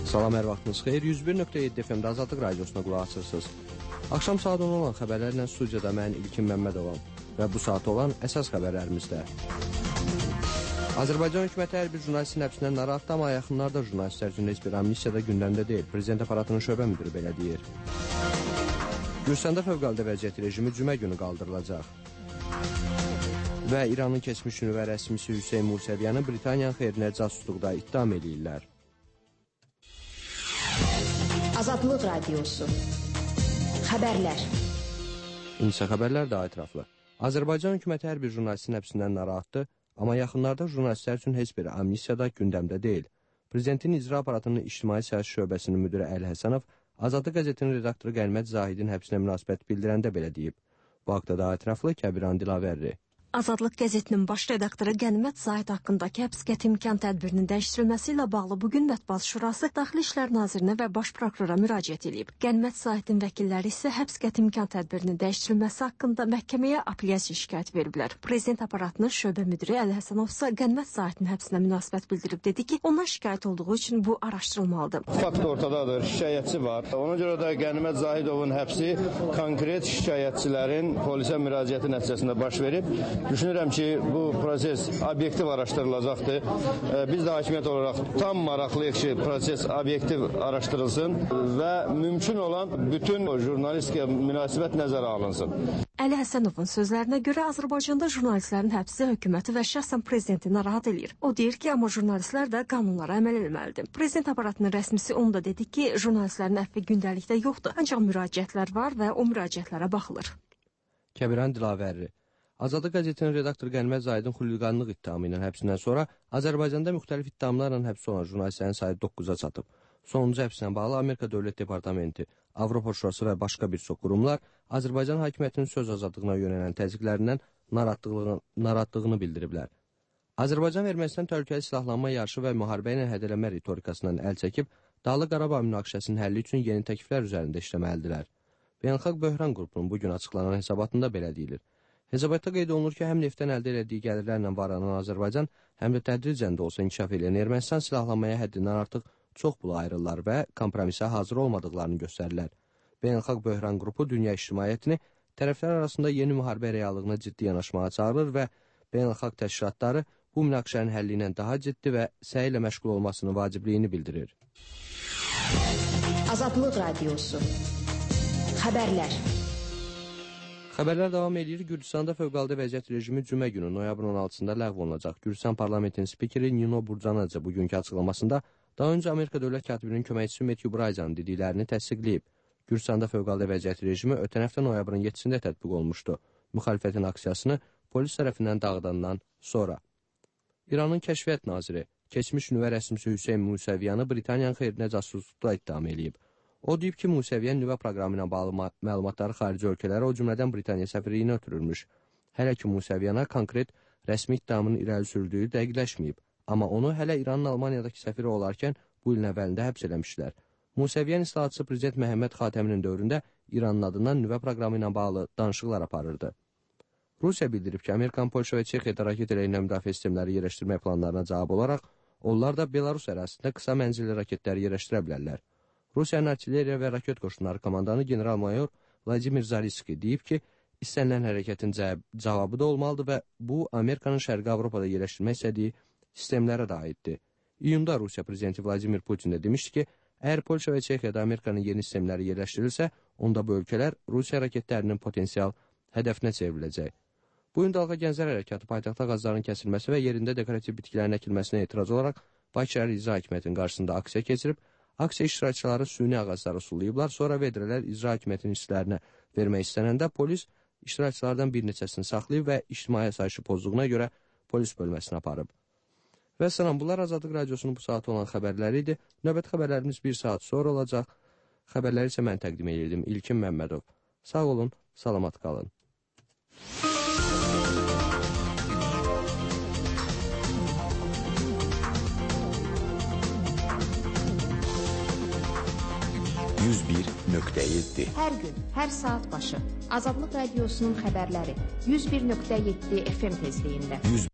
Salam, hər vaxtınız xeyir. 101.7 FM-də Azadlıq Radiosuna qulaq asırsınız. Axşam saat 10 olan xəbərlərlə studiyada mən İlkin Məmmədovam və bu saat olan əsas xəbərlərimizdə. Azərbaycan hökuməti hər bir jurnalistin həbsindən narahatdır, amma yaxınlarda jurnalistlər üçün heç bir amnistiyada gündəmdə deyil. Prezident aparatının şöbə müdürü belə deyir. Gürcüstanda fövqəladə vəziyyət rejimi cümə günü qaldırılacaq. Və İranın keçmiş nüvə rəsmisi Hüseyn Musəviyanı Britaniyanın xeyrinə casusluqda ittiham edirlər. Azadlıq Radiosu. Xəbərlər. İnsə xəbərlər daha ətraflı. Azərbaycan hökuməti hər bir jurnalistin həbsindən narahatdır, amma yaxınlarda jurnalistlər üçün heç bir amnistiyada gündəmdə deyil. Prezidentin icra aparatının ictimai siyasi şöbəsinin müdürü Əli Həsənov Azadlıq qəzetinin redaktoru Qənimət Zahidin həbsinə münasibət bildirəndə belə deyib. Bu haqda daha ətraflı Kəbiran Dilavərli. Azadlıq qəzetinin baş redaktoru Qənimət Zahid haqqındakı həbs qəti imkan tədbirinin dəyişdirilməsi ilə bağlı bugün Mətbuat Şurası Daxili İşlər Nazirinə və Baş prokurora müraciət edib. Qənimət Zahidin vəkilləri isə həbs qəti imkan tədbirinin dəyişdirilməsi haqqında məhkəməyə apellyasiya şikayət veriblər. Prezident aparatının şöbə müdiri Əli Həsənov isə Qənimət Zahidin həbsinə münasibət bildirib, dedi ki, ondan şikayət olduğu üçün bu araşdırılmalıdır. Fakt ortadadır, şikayətçi var. Ona görə də Qənimət Zahidovun həbsi konkret şikayətçilərin polisə müraciəti nəticəsində baş verib. Düşünürəm ki, bu proses obyektiv araşdırılacaqdır. Biz də hakimiyyət olaraq tam maraqlıyıq ki, proses obyektiv araşdırılsın və mümkün olan bütün jurnalistikaya münasibət nəzərə alınsın. Əli Həsənovun sözlərinə görə Azərbaycanda jurnalistlərin həbsi hökuməti və şəxsən prezidenti narahat edir. O deyir ki, amma jurnalistlər də qanunlara əməl etməlidir. Prezident aparatının rəsmisi onu da dedi ki, jurnalistlərin əfvi gündəlikdə yoxdur, ancaq müraciətlər var və o müraciətlərə baxılır. Kəbiran Dilavərli. Azadlıq qəzetinin redaktoru Qənimət Zahidin xuliqanlıq ittihamı ilə həbsindən sonra Azərbaycanda müxtəlif ittihamlarla həbs olan jurnalistlərin sayı 9-a çatıb. Sonuncu həbslə bağlı Amerika Dövlət Departamenti, Avropa Şurası və başqa bir çox qurumlar Azərbaycan hakimiyyətinin söz azadlığına yönələn təzyiqlərindən narahatlığını bildiriblər. Azərbaycan Ermənistan təhlükəli silahlanma yarışı və müharibə ilə hədələmə ritorikasından əl çəkib, Dağlıq Qarabağ münaqişəsinin həlli üçün yeni təkliflər üzərində işləməlidirlər. Beynəlxalq Böhran qrupunun bugün açıqlanan hesabatında belə deyilir. Hesabatda qeyd olunur ki, həm neftdən əldə elədiyi gəlirlərlə varlanan Azərbaycan, həm də tədricən də olsa inkişaf edən Ermənistan silahlanmaya həddindən artıq çox pul ayırırlar və kompromisə hazır olmadıqlarını göstərirlər. Beynəlxalq Böhran qrupu dünya ictimaiyyətini tərəflər arasında yeni müharibə reallığına ciddi yanaşmağa çağırır və beynəlxalq təşkilatları bu münaqişənin həlli ilə daha ciddi və səy ilə məşğul olmasının vacibliyini bildirir. Azadlıq Radiosu. Xəbərlər. Xəbərlər davam edir. Gürcüstanda fövqəladə vəziyyət rejimi cümə günü noyabrın 16-sında ləğv olunacaq. Gürcüstan parlamentinin spikeri Nino Burcanadze bugünkü açıqlamasında daha öncə Amerika dövlət katibinin köməkçisi Matthew Bryanın dediklərini təsdiqləyib. Gürcüstanda fövqəladə vəziyyət rejimi ötən həftə noyabrın 7-sində tətbiq olmuşdu. Müxalifətin aksiyasını polis tərəfindən dağıdandan sonra. İranın kəşfiyyat naziri, keçmiş nüvə rəsmisi Hüseyn Musəviyanı Britaniyanın xeyrinə casusluqda ittiham edib. O deyib ki, Musəviyyən nüvə proqramı ilə bağlı məlumatları xarici ölkələrə, o cümlədən Britaniya səfirliyinə ötürülmüş. Hələ ki, Musəviyyana konkret rəsmi iddiamın irəli sürüldüyü dəqiqləşməyib. Amma onu hələ İranın Almaniyadakı səfiri olarkən bu ilin əvvəlində həbs eləmişlər. Musəviyyən islahatçı prezident Məhəmməd Xatəminin dövründə İranın adından nüvə proqramı ilə bağlı danışıqlar aparırdı. Rusiya bildirib ki, Amerikan, Polşa və Çexiyada raket ilə müdafiə sistemləri yerləşdirmək planlarına cavab olaraq, onlar da Belarus ərazisində qısa mənzilli raketləri yerləşdirə bilərlər. Rusiyanın artilleriya və raket qoşunları komandanı general-mayor Vladimir Zaliski deyib ki, istənilən hərəkətin cavabı da olmalıdır və bu, Amerikanın Şərqi Avropada yerləşdirmək istədiyi sistemlərə də aiddir. İyunda Rusiya prezidenti Vladimir Putin də demişdi ki, əgər Polşa və Çexiyada Amerikanın yeni sistemləri yerləşdirilsə, onda bu ölkələr Rusiya raketlərinin potensial hədəfinə çevriləcək. Bu gün Dalğa Gənclər Hərəkatı paytaxtda ağacların kəsilməsi və yerində dekorativ bitkilərin əkilməsinə etiraz olaraq Bakı şəhər icra hakimiyyətinin qarşısında aksiya keçirib, aksiya iştirakçıları süni ağacları sullayıblar, sonra vedrələr icra hakimiyyətinin işçilərinə vermək istənəndə polis iştirakçılardan bir neçəsini saxlayıb və ictimai asayişi pozduğuna görə polis bölməsinə aparıb. Və salam, bunlar Azadlıq Radiosunun bu saat olan xəbərləri idi. Növbəti xəbərlərimiz bir saat sonra olacaq. Xəbərləri isə mən təqdim edirdim. İlkin Məmmədov. Sağ olun, salamat qalın. Hər gün, hər saat başı Azadlıq Radiosunun xəbərləri 101.7 FM tezliyində.